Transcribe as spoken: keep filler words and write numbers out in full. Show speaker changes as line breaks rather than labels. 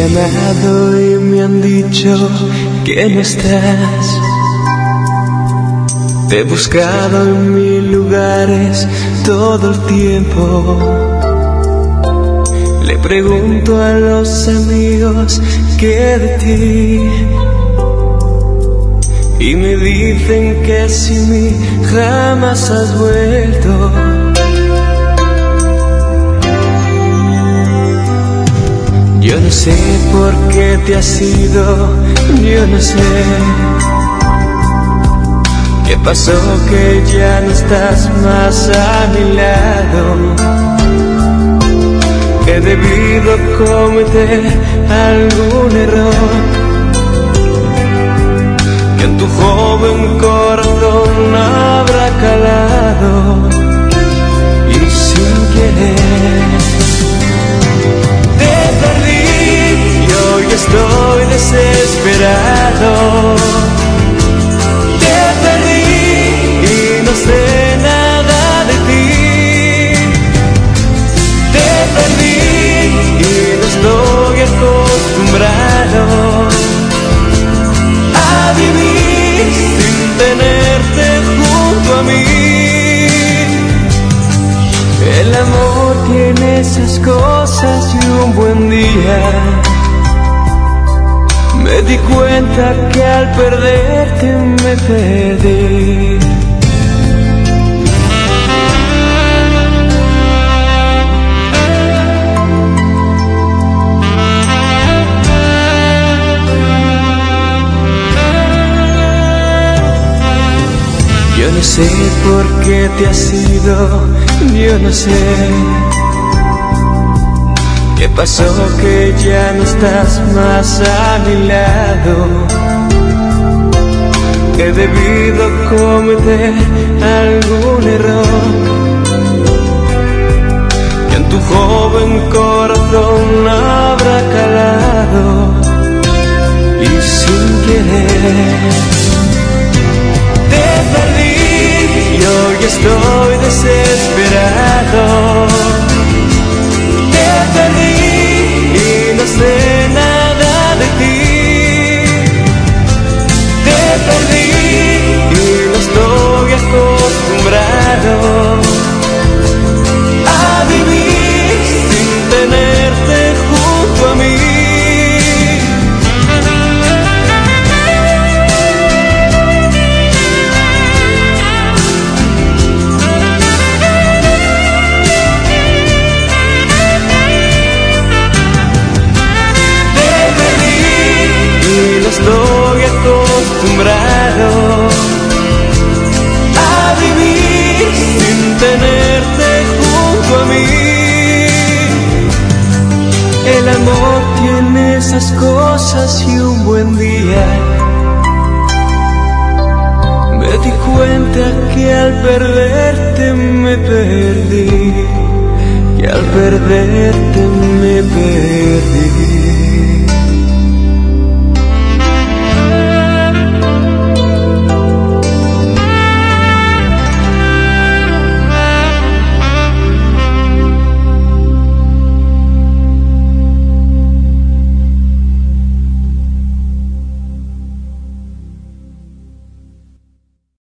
llamado y me han dicho que no estás. Te he buscado en mil lugares todo el tiempo. Le pregunto a los amigos qué de ti, y me dicen que sin mí jamás has vuelto. Yo no sé por qué te has ido, yo no sé qué pasó que ya no estás más a mi lado. He debido cometer algún error que en tu joven corazón habrá calado, y sin querer te perdí. Yo hoy estoy desesperado. Te perdí y no sé nada de ti. Te perdí y no estoy acostumbrado a vivir sin tenerte junto a mí. El amor tiene esas cosas y un buen día me di cuenta que al perderte me perdí. Yo no sé por qué te has ido, yo no sé qué pasó que ya no estás más a mi lado. He debido cometer algún error que en tu joven corazón habrá calado, y sin querer te perdí. Y hoy estoy desesperado. Te perdí y no sé nada de ti. Te perdí y no estoy acostumbrado a vivir sin tenerte junto a mí. Estoy acostumbrado a vivir sin tenerte junto a mí. El amor tiene esas cosas y un buen día me di cuenta que al perderte me perdí, que al perderte me perdí.